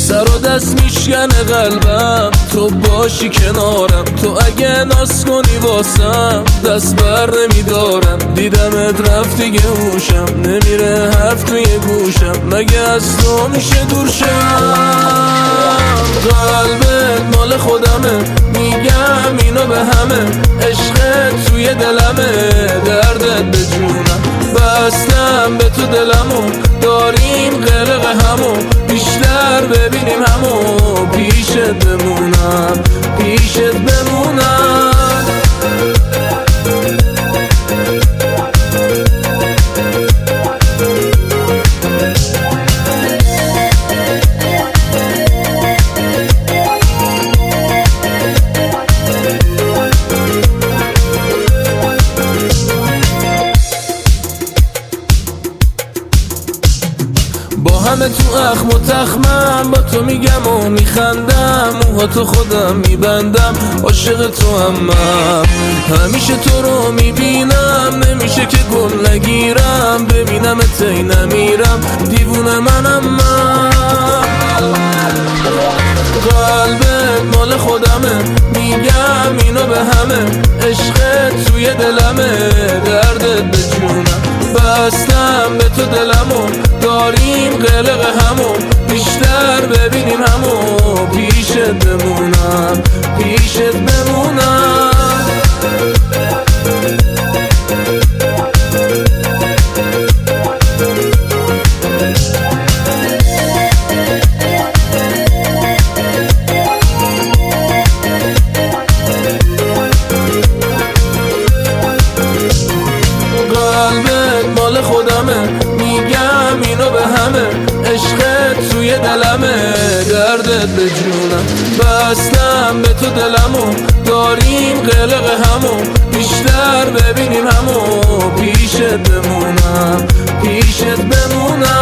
سر و دست میشکنه قلبم تو باشی کنارم. تو اگه ناز کنی واسم دست بر نمیدارم. دیدمت رفت دیگه هوشم نمیره حرف توی گوشم. مگه از تو میشه دور شم؟ قلبت مال خودمه میگم اینو به همه. عشقت توی دلمه دردت به جونم. بستم به تو دلمو داریم غرق همو. بیشتر ببینیم همو پیشت بمونم پیشت بمونم. با همه تو اخم و تخمم با تو میگم و میخندم. موهاتو خودم میبندم عاشق تو همم. همیشه تو رو میبینم نمیشه که گل نگیرم. ببینم تی نمیرم دیوونه منم من. قلبت مال خودمه میگم اینو به همه. عشقت توی دلمه دردت به جونم. بستم به تو دلمو داریم غرق همو. بیشتر ببینیم همو پیشت بمونم پیشت بمونم. قلبت مال خودمه میگم اینو به همه. عشقت توی دلمه دردت به جونم. بستم به تو دلمو داریم غرق همو. بیشتر ببینیم همو پیشت بمونم پیشت بمونم.